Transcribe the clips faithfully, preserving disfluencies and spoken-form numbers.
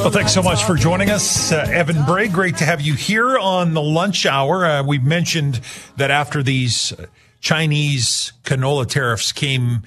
Well, thanks so much for joining us, uh, Evan Bray. Great to have you here on the lunch hour. Uh, we've mentioned that after these Chinese canola tariffs came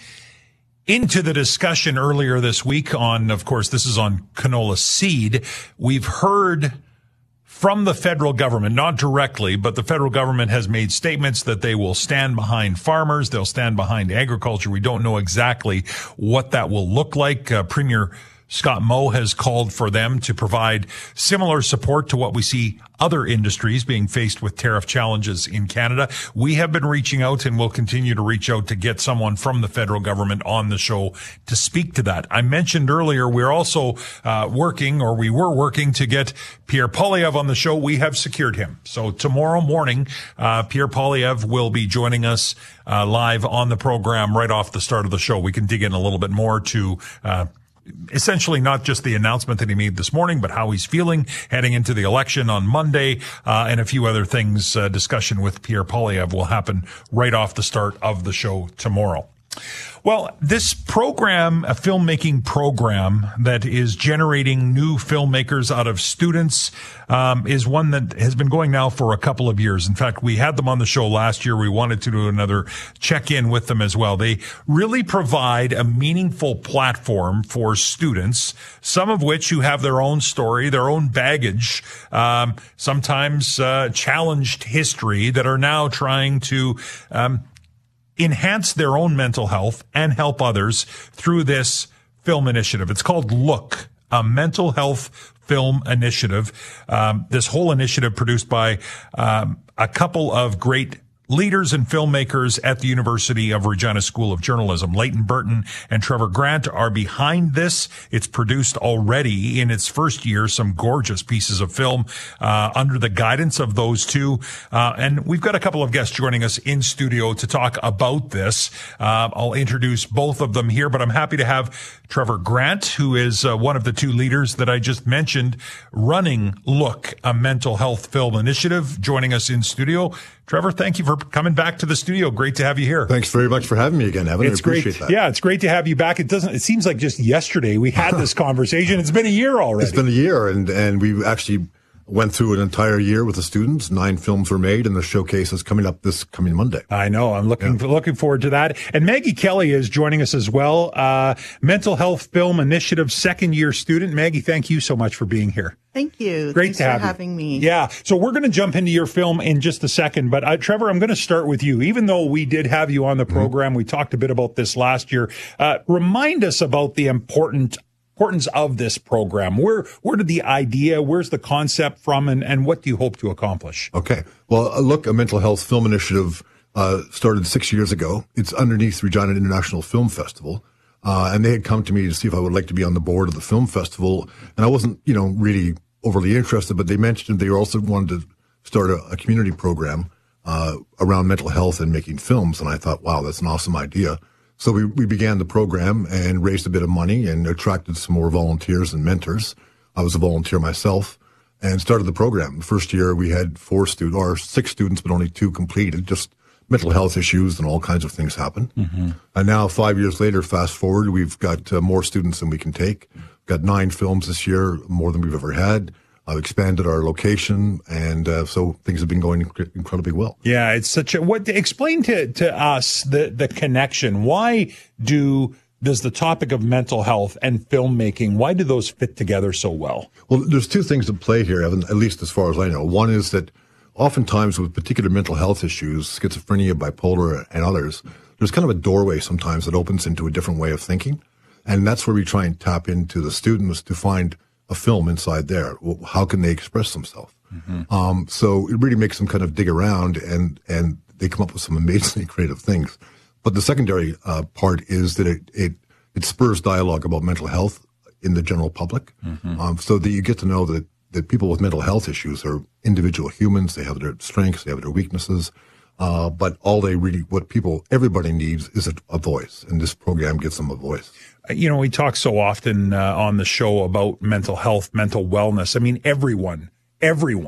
into the discussion earlier this week on, of course, this is on canola seed, we've heard from the federal government, not directly, but the federal government has made statements that they will stand behind farmers. They'll stand behind agriculture. We don't know exactly what that will look like. Uh, Premier Scott Moe has called for them to provide similar support to what we see other industries being faced with tariff challenges in Canada. We have been reaching out and will continue to reach out to get someone from the federal government on the show to speak to that. I mentioned earlier we're also uh, working, or we were working, to get Pierre Poilievre on the show. We have secured him. So tomorrow morning, uh, Pierre Poilievre will be joining us uh, live on the program right off the start of the show. We can dig in a little bit more to uh essentially not just the announcement that he made this morning, but how he's feeling heading into the election on Monday, uh, and a few other things. Uh, discussion with Pierre Poilievre will happen right off the start of the show tomorrow. Well, this program, a filmmaking program that is generating new filmmakers out of students, um, is one that has been going now for a couple of years. In fact, we had them on the show last year. We wanted to do another check-in with them as well. They really provide a meaningful platform for students, some of which who have their own story, their own baggage, um, sometimes uh, challenged history, that are now trying to um enhance their own mental health and help others through this film initiative. It's called Look, a mental health film initiative. Um, this whole initiative produced by um, a couple of great leaders and filmmakers at the University of Regina School of Journalism. Leighton Burton and Trevor Grant are behind this. It's produced already in its first year some gorgeous pieces of film uh, under the guidance of those two. Uh, and we've got a couple of guests joining us in studio to talk about this. Uh, I'll introduce both of them here, but I'm happy to have Trevor Grant, who is uh, one of the two leaders that I just mentioned, running Look, a mental health film initiative, joining us in studio. Trevor, thank you for coming back to the studio. Great to have you here. Thanks very much for having me again, Evan. It's I appreciate great. that. Yeah, it's great to have you back. It doesn't. It seems like just yesterday we had this conversation. It's been a year already. It's been a year, and and we actually went through an entire year with the students. Nine films were made, and the showcase is coming up this coming Monday. I know. I'm looking yeah. looking forward to that. And Maggie Kelly is joining us as well. Uh, Mental Health Film Initiative second year student. Maggie, thank you so much for being here. Thank you. Great Thanks to have for having you. me. Yeah. So we're going to jump into your film in just a second. But uh, Trevor, I'm going to start with you. Even though we did have you on the program, mm-hmm. we talked a bit about this last year. Uh, remind us about the important importance of this program. Where where did the idea, where's the concept from, and, and what do you hope to accomplish? Okay. Well, uh, Look, a mental health film initiative uh, started six years ago. It's underneath Regina International Film Festival. Uh, and they had come to me to see if I would like to be on the board of the film festival. And I wasn't, you know, really overly interested, but they mentioned they also wanted to start a, a community program uh, around mental health and making films. And I thought, wow, that's an awesome idea. So we, we began the program and raised a bit of money and attracted some more volunteers and mentors. I was a volunteer myself and started the program. The first year we had four students, or six students, but only two completed, just mental health issues and all kinds of things happen. Mm-hmm. And now five years later, fast forward, we've got uh, more students than we can take. We've got nine films this year, more than we've ever had. I've expanded our location, and uh, so things have been going inc- incredibly well. Yeah, it's such a, what, explain to, to us the, the connection. Why do, does the topic of mental health and filmmaking, why do those fit together so well? Well, there's two things at play here, Evan, at least as far as I know. One is that oftentimes with particular mental health issues, schizophrenia, bipolar, and others, there's kind of a doorway sometimes that opens into a different way of thinking. And that's where we try and tap into the students to find a film inside there. How can they express themselves? Mm-hmm. Um, so it really makes them kind of dig around, and, and they come up with some amazingly creative things. But the secondary uh, part is that it, it, it spurs dialogue about mental health in the general public, mm-hmm. um, so that you get to know that, that people with mental health issues are individual humans. They have their strengths, they have their weaknesses. Uh, but all they really, what people, everybody needs is a, a voice, and this program gives them a voice. You know, we talk so often uh, on the show about mental health, mental wellness. I mean, everyone, everyone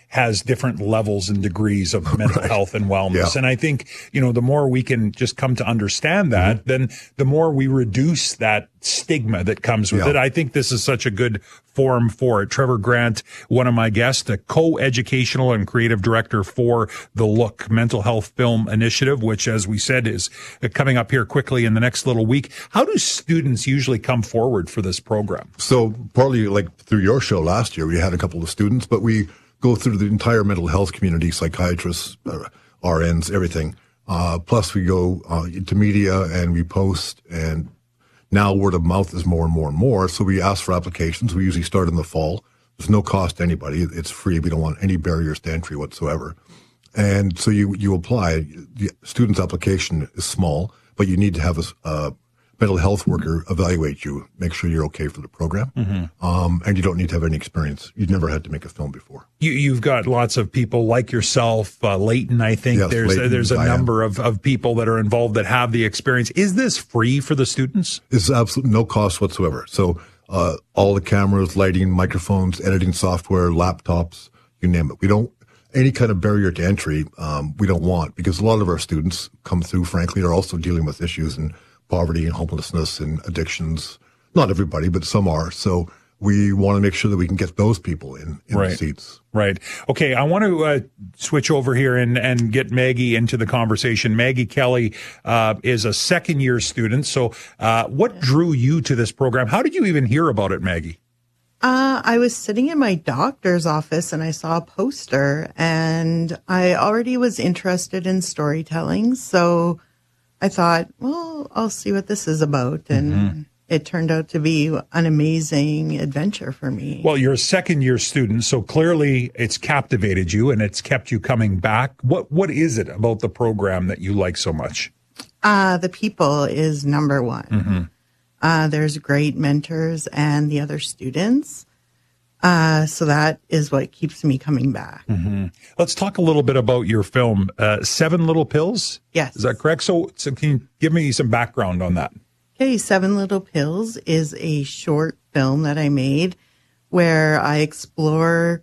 has different levels and degrees of mental Right. health and wellness. Yeah. And I think, you know, the more we can just come to understand that, mm-hmm. then the more we reduce that stigma that comes with Yeah. it. I think this is such a good forum for it. Trevor Grant, one of my guests, the co-educational and creative director for the Look Mental Health Film Initiative, which, as we said, is coming up here quickly in the next little week. How do students usually come forward for this program? So partly like through your show last year, we had a couple of students, but we go through the entire mental health community, psychiatrists, uh, R Ns, everything. Uh, plus we go uh, into media and we post, and now word of mouth is more and more and more. So we ask for applications. We usually start in the fall. There's no cost to anybody. It's free. We don't want any barriers to entry whatsoever. And so you, you apply. The student's application is small, but you need to have a, a mental health worker evaluate you, make sure you're okay for the program. Mm-hmm. Um, and you don't need to have any experience. You've never had to make a film before. You, you've got lots of people like yourself, uh, Leighton, I think. Yes, there's Leighton, a, there's a I number of, of people that are involved that have the experience. Is this free for the students? It's absolutely no cost whatsoever. So uh, all the cameras, lighting, microphones, editing software, laptops, you name it. We don't, any kind of barrier to entry, um, we don't want, because a lot of our students come through, frankly, are also dealing with issues and poverty and homelessness and addictions. Not everybody, but some are. So we want to make sure that we can get those people in, in right. the seats. Right. Okay. I want to uh, switch over here and, and get Maggie into the conversation. Maggie Kelly uh, is a second year student. So uh, what drew you to this program? How did you even hear about it, Maggie? Uh, I was sitting in my doctor's office and I saw a poster, and I already was interested in storytelling. So I thought, well, I'll see what this is about. And mm-hmm. it turned out to be an amazing adventure for me. Well, you're a second year student, so clearly it's captivated you and it's kept you coming back. What What is it about the program that you like so much? Uh, the people is number one. Mm-hmm. Uh, there's great mentors and the other students. Uh, so that is what keeps me coming back. Mm-hmm. Let's talk a little bit about your film, uh, Seven Little Pills. Yes. Is that correct? So, so can you give me some background on that? Okay, Seven Little Pills is a short film that I made where I explore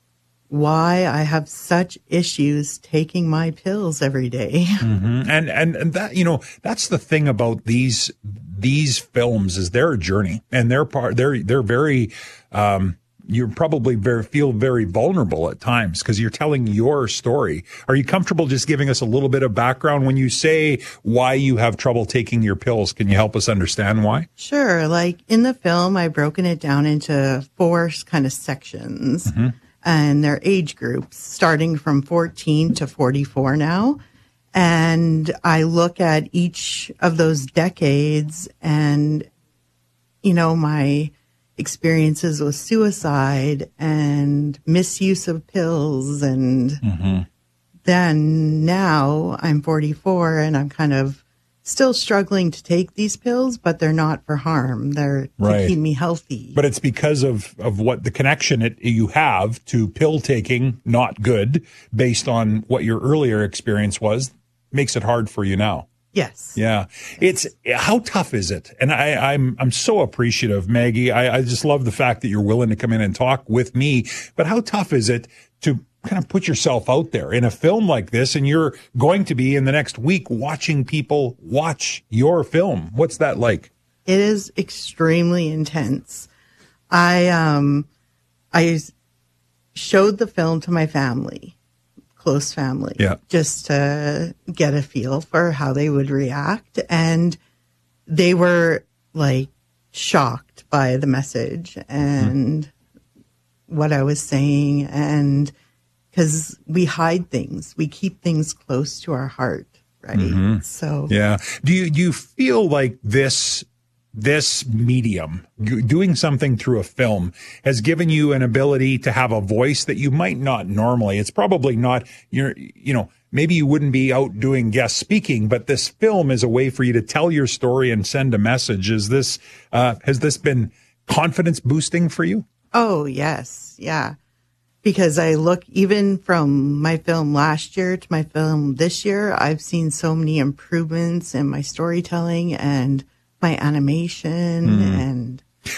why I have such issues taking my pills every day. Mm-hmm. And, and, and that, you know, that's the thing about these, these films is they're a journey, and they're part, they're, they're very, um, you probably very, feel very vulnerable at times because you're telling your story. Are you comfortable just giving us a little bit of background when you say why you have trouble taking your pills? Can you help us understand why? Sure. Like in the film, I've broken it down into four kind of sections. Mm-hmm. And their age groups, starting from fourteen to forty-four now. And I look at each of those decades and, you know, my experiences with suicide and misuse of pills. And mm-hmm. then now I'm forty-four and I'm kind of still struggling to take these pills, but they're not for harm. They're right. to keep me healthy. But it's because of, of what the connection it, you have to pill taking, not good, based on what your earlier experience was, makes it hard for you now. Yes. Yeah. It's, how tough is it? And I, I'm, I'm so appreciative, Maggie. I, I just love the fact that you're willing to come in and talk with me. But how tough is it to kind of put yourself out there in a film like this, and you're going to be in the next week watching people watch your film? What's that like? It is extremely intense. I, um, I showed the film to my family, close family, yeah. just to get a feel for how they would react. And they were like shocked by the message and mm-hmm. what I was saying. And because we hide things, we keep things close to our heart, right? Mm-hmm. So, yeah. Do you, do you feel like this, this medium, doing something through a film, has given you an ability to have a voice that you might not normally? It's probably not, you're, you know, maybe you wouldn't be out doing guest speaking, but this film is a way for you to tell your story and send a message. Is this, uh, has this been confidence boosting for you? Oh, yes. Yeah. Because I look, even from my film last year to my film this year, I've seen so many improvements in my storytelling and my animation. Mm. And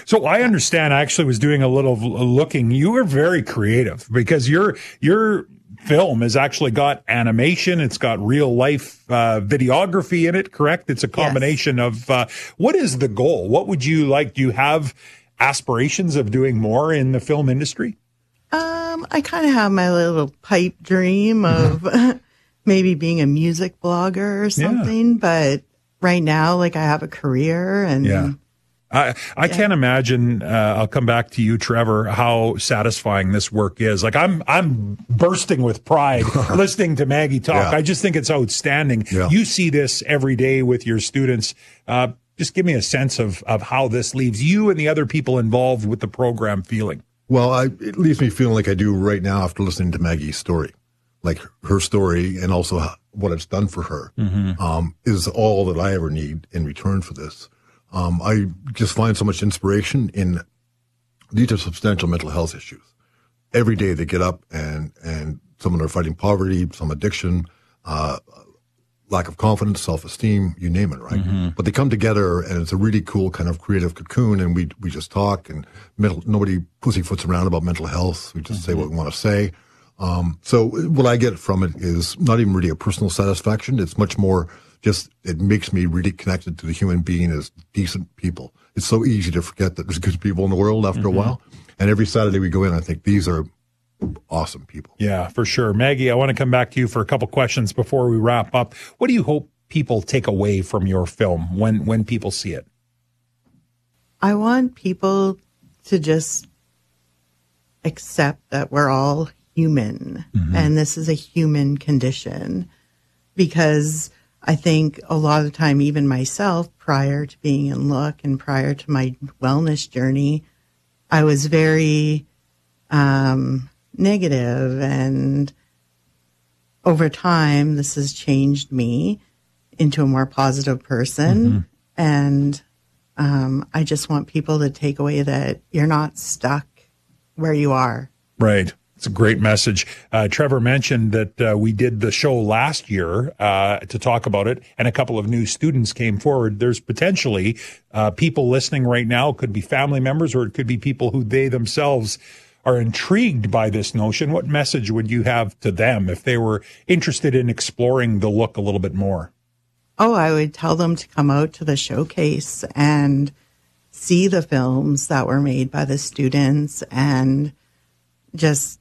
So I understand. I actually was doing a little looking. You were very creative because your your film has actually got animation. It's got real life uh, videography in it. Correct? It's a combination yes. of. Uh, what is the goal? What would you like? Do you have aspirations of doing more in the film industry? Um, I kind of have my little pipe dream of maybe being a music blogger or something, yeah. but right now, like I have a career and yeah. I, I yeah. can't imagine, uh, I'll come back to you, Trevor, how satisfying this work is. Like I'm, I'm bursting with pride listening to Maggie talk. Yeah. I just think it's outstanding. Yeah. You see this every day with your students. Uh, just give me a sense of, of how this leaves you and the other people involved with the program feeling. Well, I, it leaves me feeling like I do right now after listening to Maggie's story. Like her story and also what it's done for her, mm-hmm. um, is all that I ever need in return for this. Um, I just find so much inspiration in these are substantial mental health issues. Every day they get up and, and some of them are fighting poverty, some addiction, uh, lack of confidence, self-esteem, you name it, right? Mm-hmm. But they come together and it's a really cool kind of creative cocoon and we, we just talk and mental, nobody pussyfoots around about mental health. We just mm-hmm. say what we want to say. Um, so what I get from it is not even really a personal satisfaction. It's much more just, it makes me really connected to the human being as decent people. It's so easy to forget that there's good people in the world after mm-hmm. a while. And every Saturday we go in, I think these are awesome people. Yeah, for sure. Maggie, I want to come back to you for a couple questions before we wrap up. What do you hope people take away from your film when, when people see it? I want people to just accept that we're all human mm-hmm. and this is a human condition, because I think a lot of the time, even myself, prior to being in Look and prior to my wellness journey, I was very um, negative, and over time, this has changed me into a more positive person. Mm-hmm. And um, I just want people to take away that you're not stuck where you are. Right. It's a great message. Uh, Trevor mentioned that uh, we did the show last year uh, to talk about it, and a couple of new students came forward. There's potentially uh, people listening right now, could be family members, or it could be people who they themselves are intrigued by this notion. What message would you have to them if they were interested in exploring the Look a little bit more? Oh, I would tell them to come out to the showcase and see the films that were made by the students and just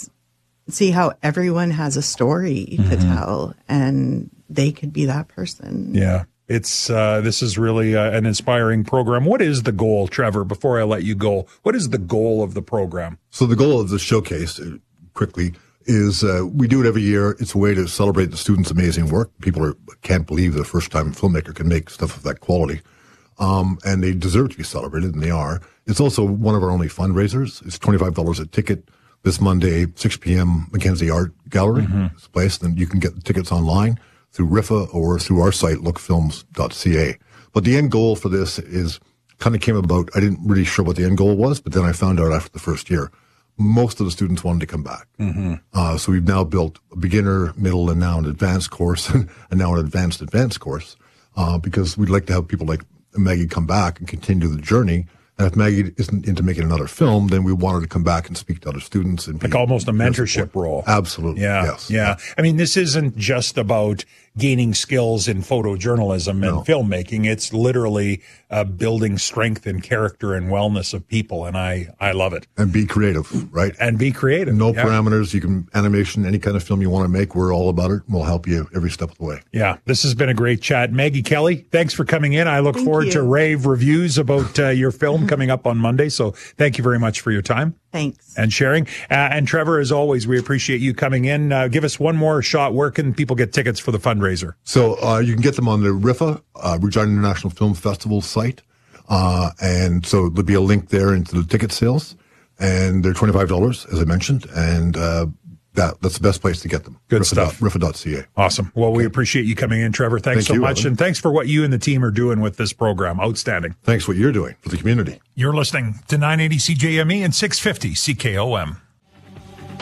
see how everyone has a story mm-hmm. to tell, and they could be that person. Yeah. It's, uh, this is really uh, an inspiring program. What is the goal, Trevor, before I let you go? What is the goal of the program? So the goal of the showcase, uh, quickly, is uh, we do it every year. It's a way to celebrate the students' amazing work. People are, can't believe the first time a filmmaker can make stuff of that quality. Um, and they deserve to be celebrated, and they are. It's also one of our only fundraisers. It's twenty-five dollars a ticket. This Monday, six p.m., Mackenzie Art Gallery mm-hmm. is a place. Then you can get the tickets online through R I F A or through our site, look films dot c a. But the end goal for this is kind of came about. I didn't really sure what the end goal was, but then I found out after the first year, most of the students wanted to come back. Mm-hmm. Uh, so we've now built a beginner, middle, and now an advanced course, and now an advanced advanced course, uh, because we'd like to have people like Maggie come back and continue the journey. And if Maggie isn't into making another film, then we want her to come back and speak to other students. And like almost a mentorship role. Absolutely. Yeah. Yes. Yeah. I mean, this isn't just about gaining skills in photojournalism and no. filmmaking. It's literally uh, building strength and character and wellness of people. And I, I love it. And be creative, right? And be creative. No yeah. parameters. You can animation, any kind of film you want to make. We're all about it. We'll help you every step of the way. Yeah. This has been a great chat. Maggie Kelly, thanks for coming in. I look thank forward you. to rave reviews about uh, your film coming up on Monday. So thank you very much for your time. Thanks. And sharing. Uh, and Trevor, as always, we appreciate you coming in. Uh, give us one more shot. Where can people get tickets for the fundraiser? So uh, you can get them on the R I F A, uh, Regina International Film Festival site. Uh, and so there'll be a link there into the ticket sales. And they're twenty-five dollars, as I mentioned. And uh, that that's the best place to get them. Good stuff. R I F A dot c a. Awesome. Well, okay. We appreciate you coming in, Trevor. Thanks Thank so you, much. Evan. And thanks for what you and the team are doing with this program. Outstanding. Thanks for what you're doing for the community. You're listening to nine eighty C J M E and six fifty C K O M.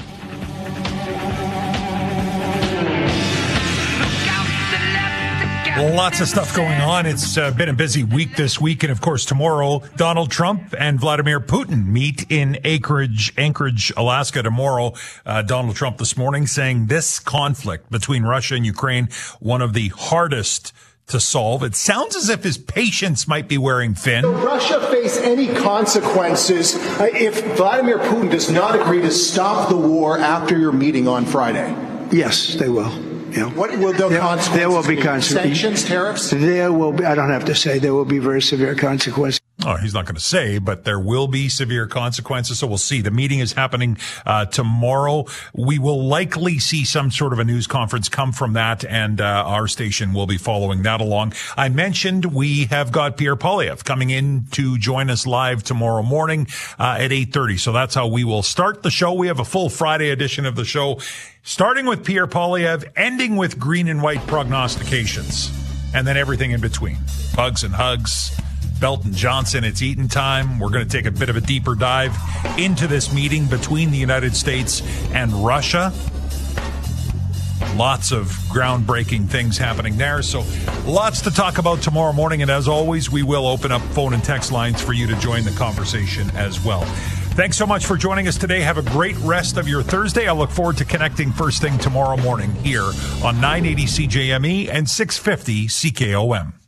Look out the left, the Lots of stuff going on. It's uh, been a busy week this week. And of course, tomorrow, Donald Trump and Vladimir Putin meet in Anchorage, Anchorage, Alaska tomorrow. Uh, Donald Trump this morning saying this conflict between Russia and Ukraine, one of the hardest to solve. It sounds as if his patience might be wearing thin. Will Russia face any consequences uh, if Vladimir Putin does not agree to stop the war after your meeting on Friday? Yes, they will. Yeah. What will the there, consequences there will be be? consequences. Sanctions, tariffs? There will be, I don't have to say, there will be very severe consequences. Oh, he's not going to say, but there will be severe consequences. So we'll see. The meeting is happening uh, tomorrow. We will likely see some sort of a news conference come from that, and uh, our station will be following that along. I mentioned we have got Pierre Poilievre coming in to join us live tomorrow morning uh, at eight thirty. So that's how we will start the show. We have a full Friday edition of the show, starting with Pierre Poilievre, ending with green and white prognostications, and then everything in between. Bugs and hugs. Belton Johnson, it's Eaton time. We're going to take a bit of a deeper dive into this meeting between the United States and Russia. Lots of groundbreaking things happening there. So lots to talk about tomorrow morning. And as always, we will open up phone and text lines for you to join the conversation as well. Thanks so much for joining us today. Have a great rest of your Thursday. I look forward to connecting first thing tomorrow morning here on nine eighty C J M E and six fifty C K O M.